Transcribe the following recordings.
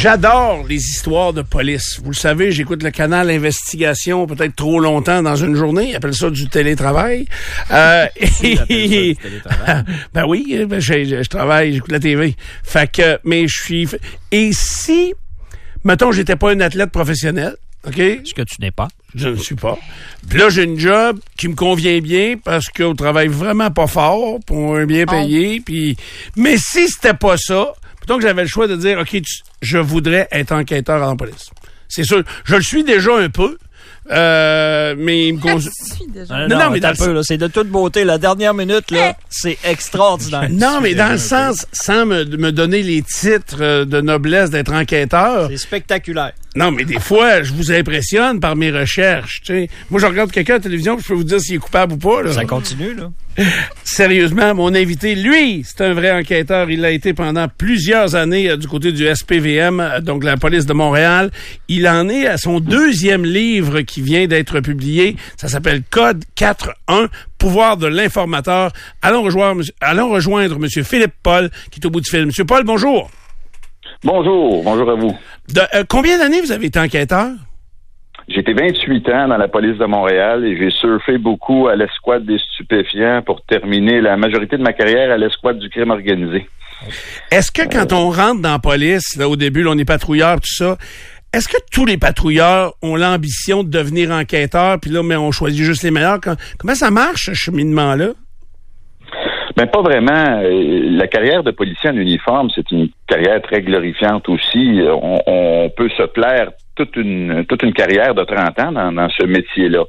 J'adore les histoires de police. Vous le savez, j'écoute le canal Investigation peut-être trop longtemps dans une journée. Ils appellent ça du télétravail. Ben oui, je travaille, j'écoute la TV. Fait que, mais je suis... Et si, mettons, j'étais pas un athlète professionnel, OK? Ce que tu n'es pas. Je ne suis pas. Puis là, j'ai une job qui me convient bien parce qu'on travaille vraiment pas fort pour un bien payé. Puis, mais si c'était pas ça, plutôt que j'avais le choix de dire, OK, je voudrais être enquêteur en police. C'est sûr, je le suis déjà un peu. Mais il me Non, mais un peu, là, c'est de toute beauté. La dernière minute, là, c'est extraordinaire. Non, mais dans le sens, sans me donner les titres de noblesse d'être enquêteur. C'est spectaculaire. Non, mais des fois, je vous impressionne par mes recherches. T'sais. Moi, je regarde quelqu'un à la télévision, je peux vous dire s'il est coupable ou pas. Là. Ça continue, là. Sérieusement, mon invité, lui, c'est un vrai enquêteur. Il l'a été pendant plusieurs années du côté du SPVM, donc la police de Montréal. Il en est à son 2e livre qui vient d'être publié. Ça s'appelle Code 4.1, pouvoir de l'informateur. Allons rejoindre M. Philippe Paul, qui est au bout du fil. M. Paul, bonjour. Bonjour à vous. Combien d'années vous avez été enquêteur? J'ai été 28 ans dans la police de Montréal et j'ai surfé beaucoup à l'escouade des stupéfiants pour terminer la majorité de ma carrière à l'escouade du crime organisé. Est-ce que quand on rentre dans la police, là, au début, là, on est patrouilleur, tout ça, est-ce que tous les patrouilleurs ont l'ambition de devenir enquêteurs, puis là, mais on choisit juste les meilleurs? Comment ça marche, ce cheminement-là? Ben pas vraiment. La carrière de policier en uniforme, c'est une carrière très glorifiante aussi. On peut se plaire toute une carrière de 30 ans dans ce métier-là.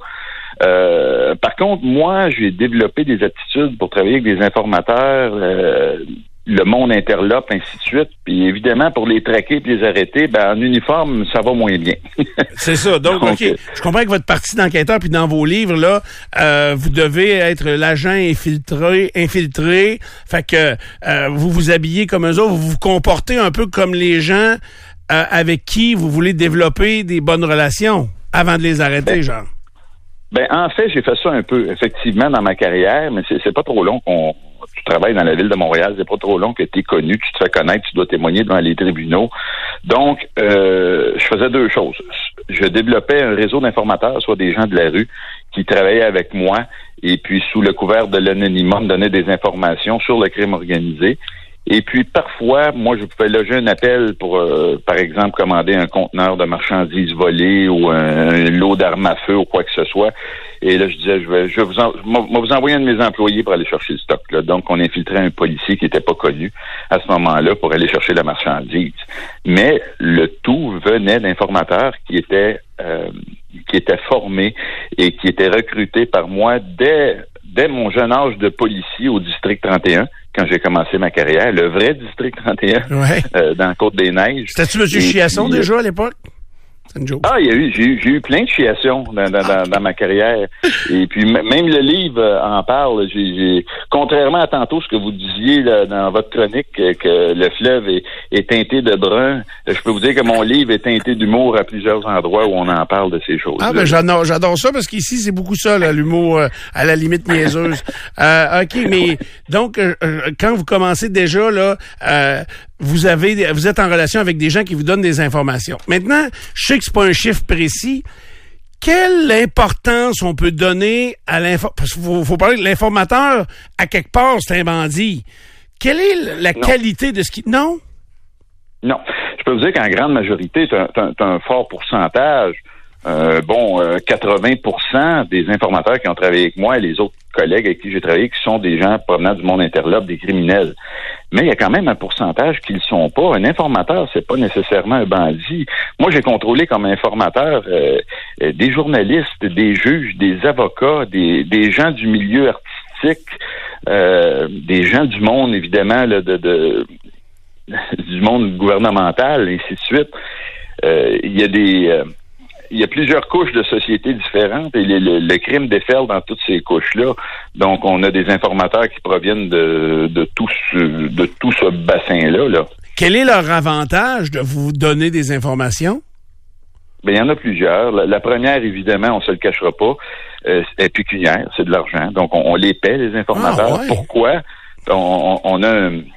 Par contre, moi, j'ai développé des aptitudes pour travailler avec des informateurs, le monde interlope, ainsi de suite. Puis évidemment, pour les traquer et les arrêter, ben en uniforme, ça va moins bien. C'est ça. Donc, OK. Je comprends que votre partie d'enquêteur, puis dans vos livres, là, vous devez être l'agent infiltré. Fait que vous vous habillez comme eux autres, vous vous comportez un peu comme les gens avec qui vous voulez développer des bonnes relations avant de les arrêter, genre. Ben en fait, j'ai fait ça un peu, effectivement, dans ma carrière, mais c'est pas trop long tu travailles dans la ville de Montréal, c'est pas trop long que tu es connu, tu te fais connaître, tu dois témoigner devant les tribunaux. Donc, je faisais 2 choses. Je développais un réseau d'informateurs, soit des gens de la rue, qui travaillaient avec moi, et puis sous le couvert de l'anonymat, me donnaient des informations sur le crime organisé. Et puis, parfois, moi, je pouvais loger un appel pour, par exemple, commander un conteneur de marchandises volées ou un lot d'armes à feu ou quoi que ce soit. Et là, je disais, je vais vous envoyer un de mes employés pour aller chercher le stock. Là. Donc, on infiltrait un policier qui n'était pas connu à ce moment-là pour aller chercher la marchandise. Mais le tout venait d'informateurs qui étaient formés et qui étaient recrutés par moi dès mon jeune âge de policier au district 31. Quand j'ai commencé ma carrière, le vrai district 31, dans la Côte-des-Neiges. C'était-tu M. Chiasson déjà à l'époque? C'est une joke. Ah, j'ai eu plein de chiations dans ma carrière. Et puis même le livre en parle. Contrairement à tantôt ce que vous disiez là, dans votre chronique, que le fleuve est teinté de brun, je peux vous dire que mon livre est teinté d'humour à plusieurs endroits où on en parle de ces choses. Ah ben j'adore ça parce qu'ici c'est beaucoup ça, là, l'humour à la limite niaiseuse. OK, mais donc quand vous commencez déjà là, vous êtes en relation avec des gens qui vous donnent des informations. Maintenant, je sais que c'est pas un chiffre précis. Quelle importance on peut donner à parce qu'il faut parler de l'informateur, à quelque part, c'est un bandit. Quelle est la qualité de ce qui... Non? Non. Je peux vous dire qu'en grande majorité, c'est un fort pourcentage. 80% des informateurs qui ont travaillé avec moi et les autres collègues avec qui j'ai travaillé, qui sont des gens provenant du monde interlope, des criminels. Mais il y a quand même un pourcentage qui ne le sont pas. Un informateur, c'est pas nécessairement un bandit. Moi, j'ai contrôlé comme informateur des journalistes, des juges, des avocats, des gens du milieu artistique, des gens du monde, évidemment, là, du monde gouvernemental, et ainsi de suite. Il y a plusieurs couches de sociétés différentes et le crime déferle dans toutes ces couches-là. Donc, on a des informateurs qui proviennent de tout ce bassin-là. Là. Quel est leur avantage de vous donner des informations? Ben, il y en a plusieurs. La première, évidemment, on se le cachera pas, est pécuniaire, c'est de l'argent. Donc, on les paie, les informateurs. Ah, ouais. Pourquoi? On a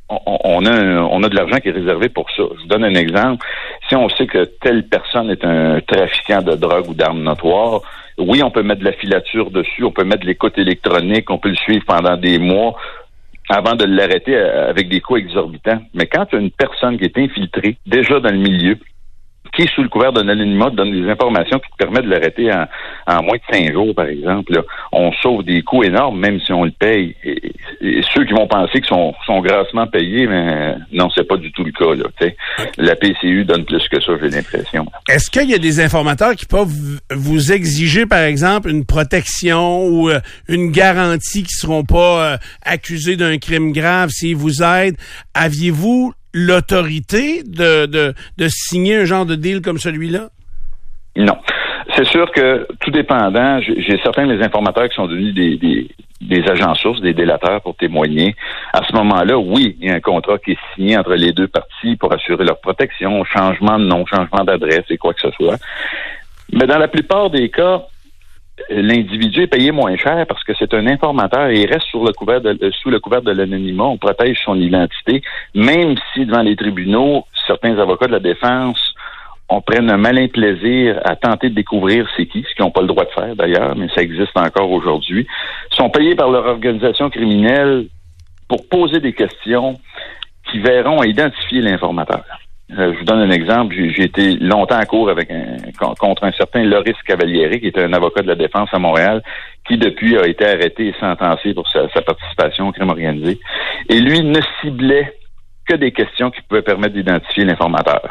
on a de l'argent qui est réservé pour ça. Je vous donne un exemple. Si on sait que telle personne est un trafiquant de drogue ou d'armes notoires, oui, on peut mettre de la filature dessus, on peut mettre de l'écoute électronique, on peut le suivre pendant des mois avant de l'arrêter avec des coûts exorbitants. Mais quand tu as une personne qui est infiltrée, déjà dans le milieu, qui, sous le couvert d'un anonymat, donne des informations qui te permettent de l'arrêter en moins de 5 jours, par exemple, là, on sauve des coûts énormes, même si on le paye. Et ceux qui vont penser qu'ils sont grassement payés, mais non, c'est pas du tout le cas. Là, t'sais. La PCU donne plus que ça, j'ai l'impression. Est-ce qu'il y a des informateurs qui peuvent vous exiger, par exemple, une protection ou une garantie qu'ils ne seront pas accusés d'un crime grave s'ils vous aident? Aviez-vous l'autorité de signer un genre de deal comme celui-là? Non. C'est sûr que, tout dépendant, j'ai certains des informateurs qui sont devenus des agents sources, des délateurs pour témoigner. À ce moment-là, oui, il y a un contrat qui est signé entre les deux parties pour assurer leur protection, changement de nom, changement d'adresse et quoi que ce soit. Mais dans la plupart des cas, l'individu est payé moins cher parce que c'est un informateur et il reste sous le couvert de l'anonymat. On protège son identité, même si devant les tribunaux, certains avocats de la défense prennent un malin plaisir à tenter de découvrir c'est qui, ce qu'ils n'ont pas le droit de faire d'ailleurs, mais ça existe encore aujourd'hui, sont payés par leur organisation criminelle pour poser des questions qui verront à identifier l'informateur. Je vous donne un exemple. J'ai été longtemps en cours contre un certain Loris Cavalieri, qui était un avocat de la défense à Montréal, qui depuis a été arrêté et sentencé pour sa participation au crime organisé. Et lui ne ciblait que des questions qui pouvaient permettre d'identifier l'informateur.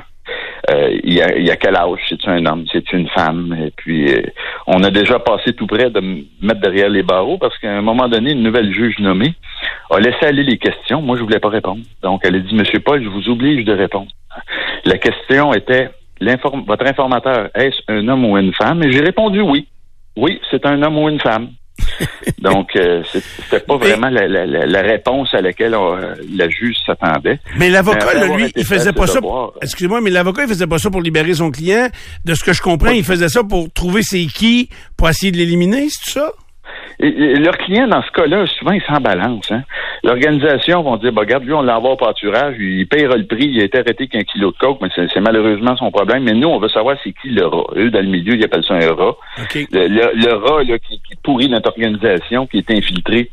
Il y a quel âge? C'est-tu un homme? C'est-tu une femme? Et puis, on a déjà passé tout près de me mettre derrière les barreaux parce qu'à un moment donné, une nouvelle juge nommée a laissé aller les questions. Moi, je voulais pas répondre. Donc, elle a dit, Monsieur Paul, je vous oblige de répondre. La question était, votre informateur, est-ce un homme ou une femme? Et j'ai répondu oui. Oui, c'est un homme ou une femme. Donc, c'était pas vraiment la réponse à laquelle la juge s'attendait. Mais l'avocat, lui, il faisait pas ça. Excusez-moi, mais l'avocat, il faisait pas ça pour libérer son client. De ce que je comprends, il faisait ça pour trouver c'est qui, pour essayer de l'éliminer, c'est tout ça? Et leur client, dans ce cas-là, souvent, ils s'en balancent. Hein. L'organisation vont dire, regarde, lui, on l'envoie au pâturage, il paiera le prix, il a été arrêté qu'un kilo de coke, mais c'est malheureusement son problème. Mais nous, on veut savoir c'est qui le rat. Eux, dans le milieu, ils appellent ça un rat. Okay. Le rat là, qui pourrit notre organisation, qui est infiltré.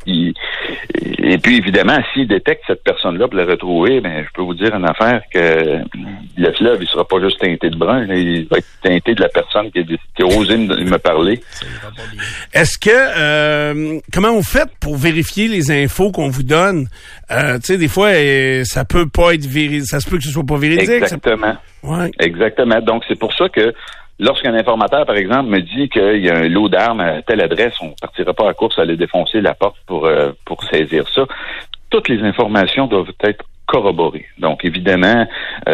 Et puis, évidemment, s'ils détectent cette personne-là pour la retrouver, ben, je peux vous dire une affaire que le fleuve, il sera pas juste teinté de brun, il va être teinté de la personne qui a osé me parler. Est-ce que comment vous faites pour vérifier les infos qu'on vous donne? Tu sais, des fois, ça peut pas être véridique. Ça se peut que ce soit pas véridique. Exactement. Ouais. Exactement. Donc, c'est pour ça que lorsqu'un informateur, par exemple, me dit qu'il y a un lot d'armes à telle adresse, on partira pas à course à aller défoncer la porte pour saisir ça. Toutes les informations doivent être corroborées. Donc, évidemment,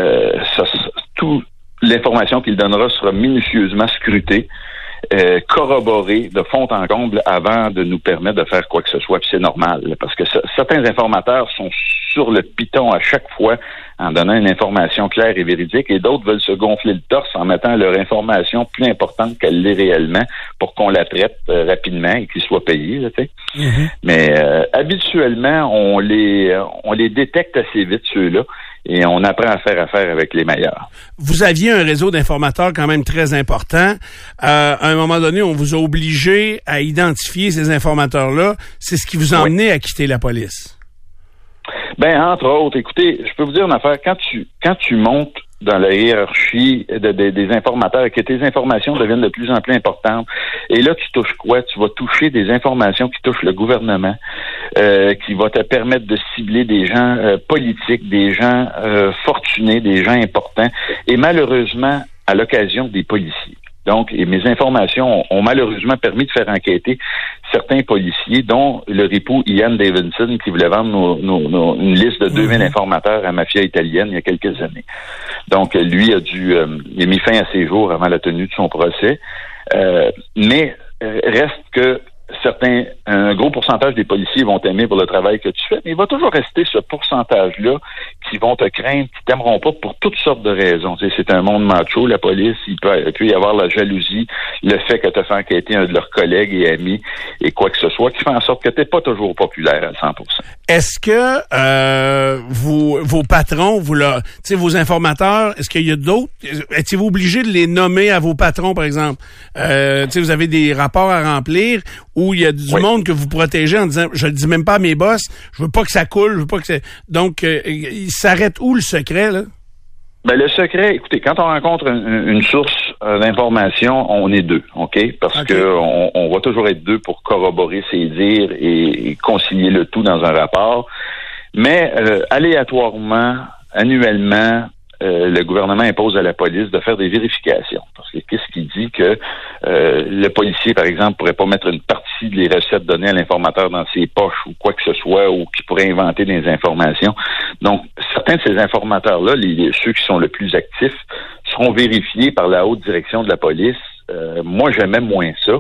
toute l'information qu'il donnera sera minutieusement scrutée. Corroborer de fond en comble avant de nous permettre de faire quoi que ce soit. Puis c'est normal, parce que certains informateurs sont sur le piton à chaque fois en donnant une information claire et véridique, et d'autres veulent se gonfler le torse en mettant leur information plus importante qu'elle l'est réellement pour qu'on la traite rapidement et qu'ils soient payés. Là, tu sais. Mm-hmm. Mais habituellement, on les détecte assez vite, ceux-là, et on apprend à faire affaire avec les meilleurs. Vous aviez un réseau d'informateurs quand même très important. À un moment donné, on vous a obligé à identifier ces informateurs-là. C'est ce qui vous a emmené à quitter la police. Ben, entre autres, écoutez, je peux vous dire une affaire. Quand tu montes dans la hiérarchie des informateurs et que tes informations deviennent de plus en plus importantes, et là, tu touches quoi? Tu vas toucher des informations qui touchent le gouvernement, qui va te permettre de cibler des gens politiques, des gens fortunés, des gens importants, et malheureusement, à l'occasion des policiers. Donc, et mes informations ont malheureusement permis de faire enquêter certains policiers, dont le ripou Ian Davidson, qui voulait vendre une liste de 2000 informateurs à mafia italienne il y a quelques années. Donc, lui il a mis fin à ses jours avant la tenue de son procès. Mais reste que un gros pourcentage des policiers vont t'aimer pour le travail que tu fais, mais il va toujours rester ce pourcentage-là qui vont te craindre, qui t'aimeront pas pour toutes sortes de raisons. Tu sais, c'est un monde macho, la police, il peut y avoir la jalousie, le fait que tu as fait enquêter un de leurs collègues et amis et quoi que ce soit, qui fait en sorte que tu n'es pas toujours populaire à 100%. Est-ce que vos patrons, vos informateurs, est-ce qu'il y a d'autres? Êtes-vous obligé de les nommer à vos patrons, par exemple? Vous avez des rapports à remplir où il y a du monde que vous protégez en disant, je le dis même pas à mes boss, je veux pas que ça coule, je veux pas que ça... Donc, il s'arrête où le secret, là? Ben, le secret, écoutez, quand on rencontre une source d'information, on est deux, OK? Parce que on va toujours être deux pour corroborer ses dires et concilier le tout dans un rapport. Mais aléatoirement, annuellement, le gouvernement impose à la police de faire des vérifications. Parce que qu'est-ce qui dit que le policier, par exemple, pourrait pas mettre une partie des recettes données à l'informateur dans ses poches ou quoi que ce soit, ou qui pourrait inventer des informations. Donc, certains de ces informateurs-là, ceux qui sont le plus actifs, seront vérifiés par la haute direction de la police. Moi, j'aimais moins ça.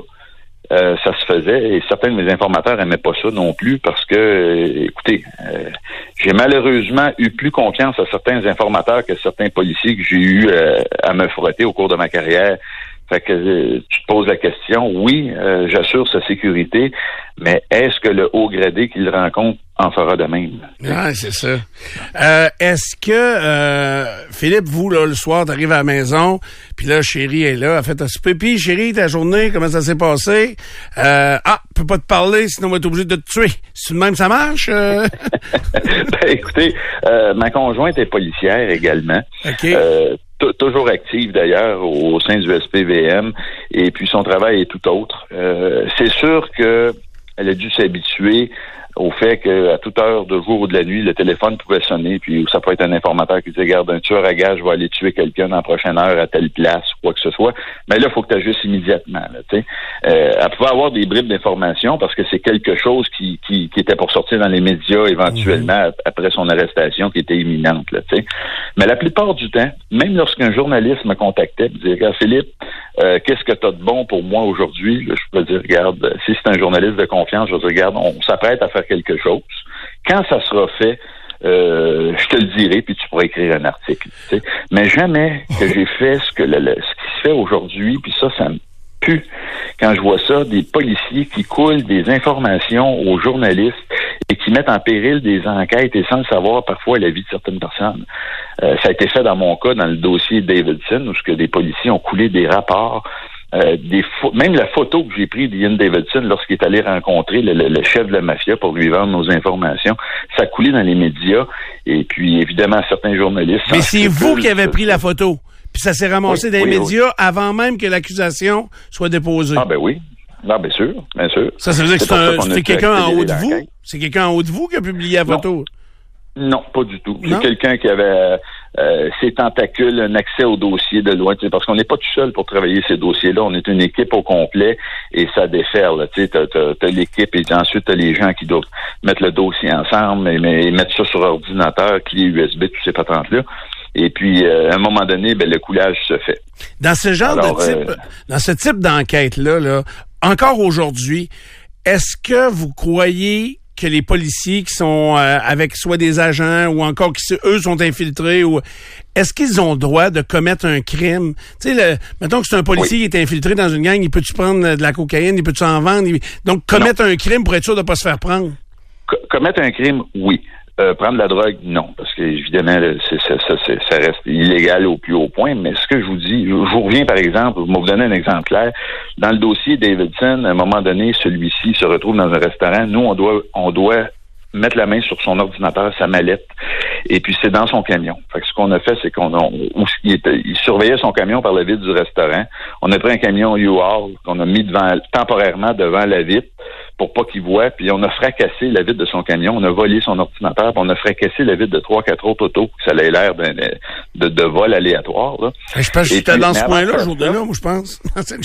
Ça se faisait et certains de mes informateurs aimaient pas ça non plus parce que, écoutez, j'ai malheureusement eu plus confiance à certains informateurs que certains policiers que j'ai eu à me frotter au cours de ma carrière. Fait que tu te poses la question, oui, j'assure sa sécurité, mais est-ce que le haut gradé qu'il rencontre en fera de même? Ah, c'est ça. Est-ce que, Philippe, vous, là, le soir, t'arrives à la maison, puis là, chérie est là, elle fait un souper, puis chérie, ta journée, comment ça s'est passé? Peut pas te parler, sinon on va être obligé de te tuer. C'est de même, ça marche? Ben, écoutez, ma conjointe est policière également. OK. Toujours active d'ailleurs au sein du SPVM, et puis son travail est tout autre. C'est sûr que elle a dû s'habituer au fait qu'à toute heure de jour ou de la nuit, le téléphone pouvait sonner, puis ça peut être un informateur qui dit, regarde, un tueur à gage va aller tuer quelqu'un dans la prochaine heure à telle place, ou quoi que ce soit. Mais là, il faut que tu agisses immédiatement. Là, elle pouvait avoir des bribes d'informations parce que c'est quelque chose qui était pour sortir dans les médias éventuellement après son arrestation qui était imminente. Là, mais la plupart du temps, même lorsqu'un journaliste me contactait et me disait, Philippe, qu'est-ce que tu as de bon pour moi aujourd'hui? Là, je peux dire, regarde, si c'est un journaliste de confiance, je vais dire, regarde, on s'apprête à faire quelque chose. Quand ça sera fait, je te le dirai, puis tu pourras écrire un article. T'sais. Mais jamais que j'ai fait ce qui se fait aujourd'hui, puis ça me pue quand je vois ça, des policiers qui coulent des informations aux journalistes et qui mettent en péril des enquêtes et sans le savoir parfois la vie de certaines personnes. Ça a été fait dans mon cas, dans le dossier Davidson, où des policiers ont coulé des rapports. Même la photo que j'ai prise d'Ian Davidson lorsqu'il est allé rencontrer le chef de la mafia pour lui vendre nos informations, ça a coulé dans les médias et puis évidemment certains journalistes. Mais c'est vous qui avez pris la photo, puis ça s'est ramassé dans les médias avant même que l'accusation soit déposée. Ah ben oui. Non, bien sûr, bien sûr. Ça veut dire que c'est quelqu'un en haut de vous? C'est quelqu'un en haut de vous qui a publié la photo? Non, pas du tout. C'est quelqu'un qui avait ses tentacules, un accès au dossier de loin, parce qu'on n'est pas tout seul pour travailler ces dossiers-là. On est une équipe au complet et ça déferle. Tu sais, t'as l'équipe et ensuite t'as les gens qui doivent mettre le dossier ensemble et mettre ça sur ordinateur, clé USB, tous ces patentes-là. Et puis, à un moment donné, le coulage se fait. Dans ce genre dans ce type d'enquête-là, encore aujourd'hui, est-ce que vous croyez que les policiers qui sont avec soit des agents ou encore qui, eux, sont infiltrés, ou est-ce qu'ils ont le droit de commettre un crime? Tu sais, mettons que c'est un policier qui est infiltré dans une gang, il peut-tu prendre de la cocaïne, il peut-tu en vendre? Donc, commettre un crime pour être sûr de ne pas se faire prendre? Commettre un crime, oui. Prendre de la drogue, non, parce que évidemment, ça reste illégal au plus haut point. Mais ce que je vous dis, je vous reviens par exemple, je vais vous donner un exemple clair. Dans le dossier Davidson, à un moment donné, celui-ci se retrouve dans un restaurant. Nous, on doit mettre la main sur son ordinateur, sa mallette, et puis c'est dans son camion. Fait que ce qu'on a fait, c'est il surveillait son camion par la vitre du restaurant. On a pris un camion U-Haul qu'on a mis temporairement devant la vitre pour pas qu'il voie, puis on a fracassé la vitre de son camion, on a volé son ordinateur, puis on a fracassé la vitre de 3-4 autres autos. Ça avait l'air de vol aléatoire. Là. Je pense que j'étais dans ce point-là, jour-là, moi, je pense.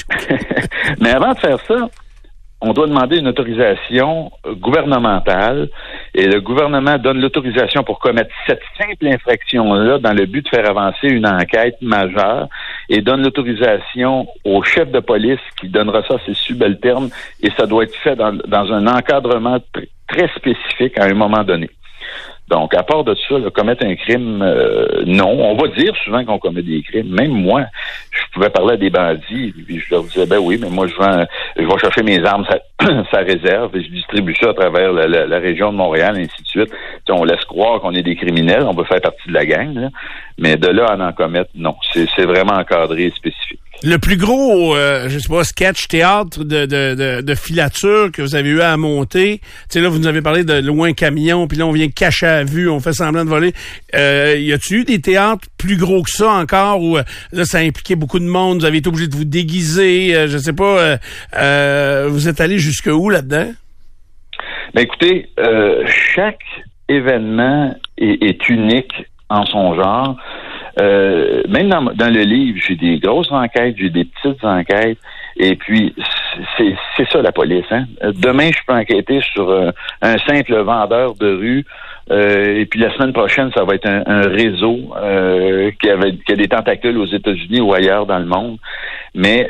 Mais avant de faire ça, on doit demander une autorisation gouvernementale et le gouvernement donne l'autorisation pour commettre cette simple infraction-là dans le but de faire avancer une enquête majeure. et donne l'autorisation au chef de police qui donnera ça à ses subalternes, et ça doit être fait dans un encadrement très spécifique à un moment donné. Donc, à part de ça, là, commettre un crime, non. On va dire souvent qu'on commet des crimes. Même moi, je pouvais parler à des bandits, puis je leur disais, ben oui, mais moi, je vais chercher mes armes, ça réserve, et je distribue ça à travers la région de Montréal, et ainsi de suite. T'sais, on laisse croire qu'on est des criminels, on veut faire partie de la gang, là. Mais de là à en commettre, non. C'est vraiment encadré et spécifique. Le plus gros, je sais pas, sketch théâtre de filature que vous avez eu à monter, tu sais, là, vous nous avez parlé de louer un camion, puis là, on vient cacher à vue, on fait semblant de voler. Y a-tu eu des théâtres plus gros que ça encore, où là, ça impliquait beaucoup de monde, vous avez été obligé de vous déguiser, je sais pas, vous êtes allé jusque où là-dedans? Ben écoutez, chaque événement est unique en son genre. Même dans le livre, j'ai des grosses enquêtes, j'ai des petites enquêtes, et puis c'est ça la police, hein. Demain, je peux enquêter sur un simple vendeur de rue, et puis la semaine prochaine, ça va être un réseau qui a des tentacules aux États-Unis ou ailleurs dans le monde. Mais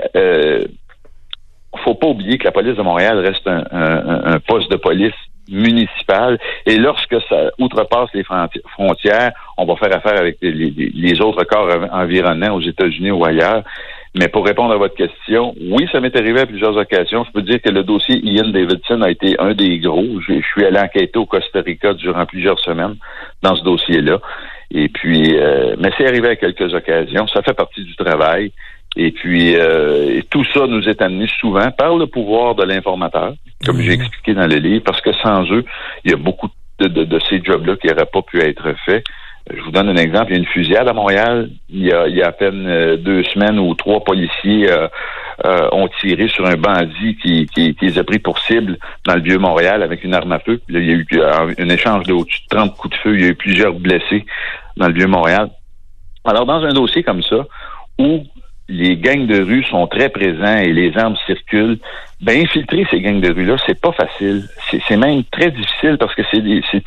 faut pas oublier que la police de Montréal reste un poste de police municipal, et lorsque ça outrepasse les frontières, on va faire affaire avec les autres corps environnants aux États-Unis ou ailleurs. Mais pour répondre à votre question, oui, ça m'est arrivé à plusieurs occasions. Je peux dire que le dossier Ian Davidson a été un des gros. Je suis allé enquêter au Costa Rica durant plusieurs semaines dans ce dossier-là. Et puis, mais c'est arrivé à quelques occasions. Ça fait partie du travail. Et puis, tout ça nous est amené souvent par le pouvoir de l'informateur, comme j'ai expliqué dans le livre, parce que sans eux, il y a beaucoup de ces jobs-là qui n'auraient pas pu être faits. Je vous donne un exemple. Il y a une fusillade à Montréal. Il y a à peine 2 semaines où 3 policiers ont tiré sur un bandit qui les a pris pour cible dans le Vieux-Montréal avec une arme à feu. Puis là, il y a eu un échange de au-dessus de 30 coups de feu. Il y a eu plusieurs blessés dans le Vieux-Montréal. Alors, dans un dossier comme ça, où les gangs de rue sont très présents et les armes circulent, ben infiltrer ces gangs de rue-là, c'est pas facile. C'est même très difficile parce que c'est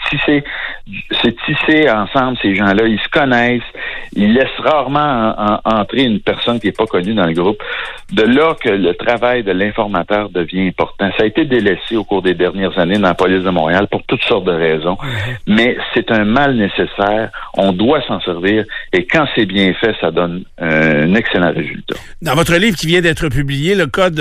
tissé ensemble, ces gens-là. Ils se connaissent. Ils laissent rarement entrer une personne qui est pas connue dans le groupe. De là que le travail de l'informateur devient important. Ça a été délaissé au cours des dernières années dans la police de Montréal pour toutes sortes de raisons. Mais c'est un mal nécessaire. On doit s'en servir. Et quand c'est bien fait, ça donne un excellent résultat. Dans votre livre qui vient d'être publié, le code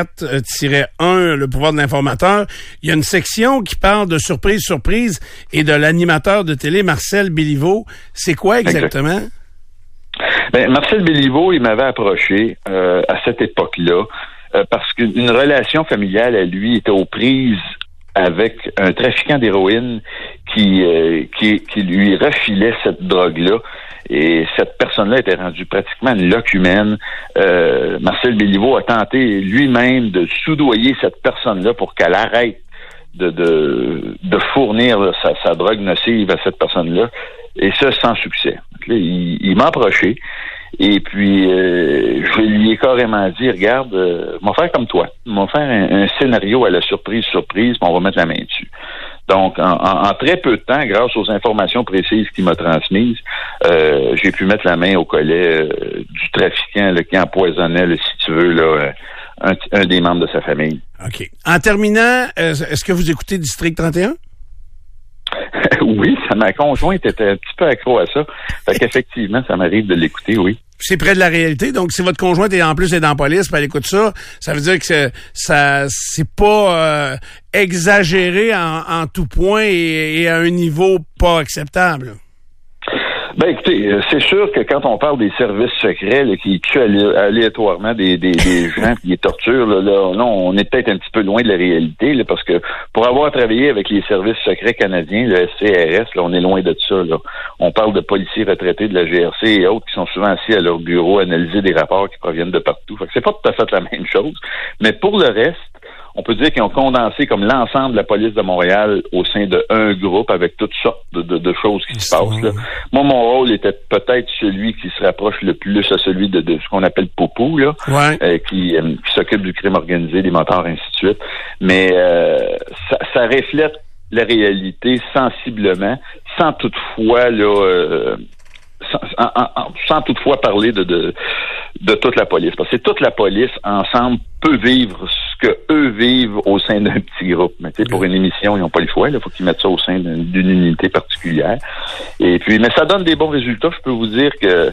4-1, le pouvoir de l'informateur, il y a une section qui parle de surprise et de l'animateur de télé, Marcel Béliveau. C'est quoi exactement? Ben, Marcel Béliveau, il m'avait approché à cette époque-là parce qu'une relation familiale à lui était aux prises avec un trafiquant d'héroïne qui lui refilait cette drogue-là. Et cette personne-là était rendue pratiquement une locumène. Marcel Béliveau a tenté lui-même de soudoyer cette personne-là pour qu'elle arrête de fournir là, sa drogue nocive à cette personne-là. Et ça, sans succès. Donc là, il m'a approché. Et puis, je lui ai carrément dit, regarde, on va faire comme toi. On va faire un scénario à la surprise, puis on va mettre la main dessus. Donc, en très peu de temps, grâce aux informations précises qu'il m'a transmises, j'ai pu mettre la main au collet du trafiquant là, qui empoisonnait, là, si tu veux, là, un des membres de sa famille. OK. En terminant, est-ce que vous écoutez District 31? Oui, ma conjointe était un petit peu accro à ça. Fait qu'effectivement, ça m'arrive de l'écouter, oui. C'est près de la réalité. Donc, si votre conjointe est en plus est dans la police, puis elle écoute ça, ça veut dire que c'est pas exagéré en tout point et à un niveau pas acceptable. Ben écoutez, c'est sûr que quand on parle des services secrets là, qui tuent aléatoirement des gens qui les torturent, là, on est peut-être un petit peu loin de la réalité, là, parce que pour avoir travaillé avec les services secrets canadiens, le SCRS, là, on est loin de ça. Là. On parle de policiers retraités de la GRC et autres qui sont souvent assis à leur bureau à analyser des rapports qui proviennent de partout. Fait que c'est pas tout à fait la même chose. Mais pour le reste, on peut dire qu'ils ont condensé comme l'ensemble de la police de Montréal au sein d'un groupe avec toutes sortes de choses qui se passent. Là. Moi, mon rôle était peut-être celui qui se rapproche le plus à celui de ce qu'on appelle Poupou, là, qui s'occupe du crime organisé, des motards, ainsi de suite. Mais ça reflète la réalité sensiblement, sans toutefois là, sans toutefois parler de toute la police. Parce que toute la police, ensemble, peut vivre ce que eux vivent au sein d'un petit groupe. Mais tu sais, pour une émission, ils n'ont pas le choix. Il faut qu'ils mettent ça au sein d'une unité particulière. Et puis, mais ça donne des bons résultats. Je peux vous dire que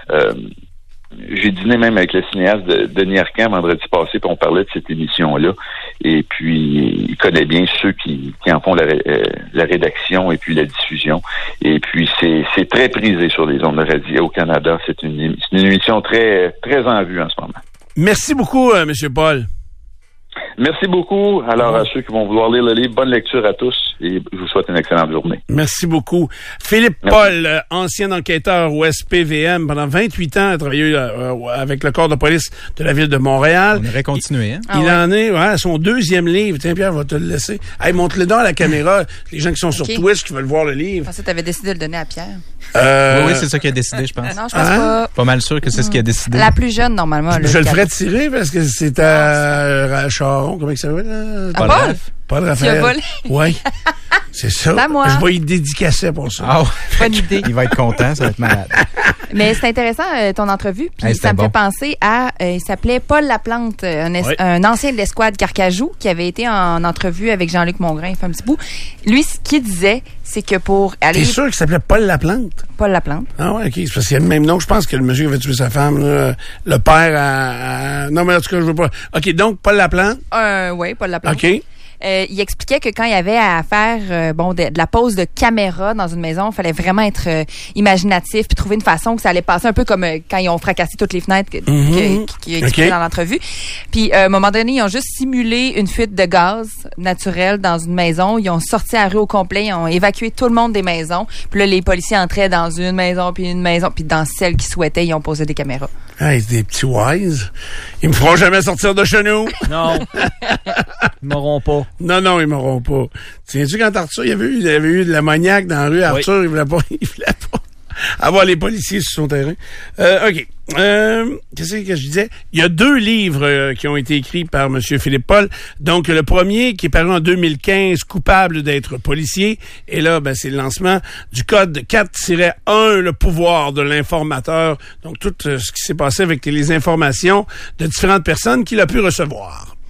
j'ai dîné même avec le cinéaste Denis Arcand vendredi passé, puis on parlait de cette émission-là. Et puis, il connaît bien ceux qui en font la rédaction et puis la diffusion. Et puis, c'est très prisé sur les ondes de radio au Canada. C'est une émission très, très en vue en ce moment. Merci beaucoup, M. Paul. Merci beaucoup. Alors, à ceux qui vont vouloir lire le livre, bonne lecture à tous et je vous souhaite une excellente journée. Merci beaucoup. Philippe Paul, ancien enquêteur au SPVM, pendant 28 ans, a travaillé avec le corps de police de la ville de Montréal. On aurait continué, hein? Il en est à son 2e livre. Tiens, Pierre, va te le laisser. Hey, montre-le donc à la caméra. Les gens qui sont sur Twitch, qui veulent voir le livre. Je pensais que tu avais décidé de le donner à Pierre. Oui, c'est ça qui a décidé, je pense. Non, je pense pas. Pas mal sûr que c'est ce qui a décidé. La plus jeune, normalement. Je le ferais tirer parce que c'est à Charon. Comment il s'appelle? Paul Raphaël. Oui. C'est ça. C'est à moi. Je vais y dédicacer pour ça. Oh. Bonne idée. Il va être content, ça va être malade. Mais c'est intéressant, ton entrevue. Puis ça me fait penser à... il s'appelait Paul Laplante, un ancien de l'escouade Carcajou qui avait été en entrevue avec Jean-Luc Mongrain, il fait un petit bout. Lui, ce qu'il disait, c'est que pour aller... T'es sûr qu'il s'appelait Paul Laplante? Paul Laplante. Ah ouais, OK. C'est parce qu'il y a le même nom. Je pense que le monsieur avait tué sa femme, là, le père à... Non, mais en tout cas, je veux pas... OK, donc, Paul Laplante? Oui, Paul Laplante. OK. Il expliquait que quand il y avait à faire de la pose de caméra dans une maison, il fallait vraiment être imaginatif puis trouver une façon que ça allait passer un peu comme quand ils ont fracassé toutes les fenêtres qui expliquaient dans l'entrevue. Puis à un moment donné, ils ont juste simulé une fuite de gaz naturel dans une maison. Ils ont sorti la rue au complet, ils ont évacué tout le monde des maisons. Puis là, les policiers entraient dans une maison, puis dans celle qu'ils souhaitaient, ils ont posé des caméras. Hey, des petits wise. Ils me feront jamais sortir de chez nous. Non. Ils m'auront pas. Non, ils m'auront pas. Tiens-tu quand Arthur, il y avait eu de l'ammoniaque dans la rue, Arthur, oui. il voulait pas avoir les policiers sur son terrain. OK. Qu'est-ce que je disais? Il y a 2 livres qui ont été écrits par M. Philippe Paul. Donc, le premier, qui est paru en 2015, Coupable d'être policier. Et là, c'est le lancement du code 4-1, le pouvoir de l'informateur. Donc, tout ce qui s'est passé avec les informations de différentes personnes qu'il a pu recevoir.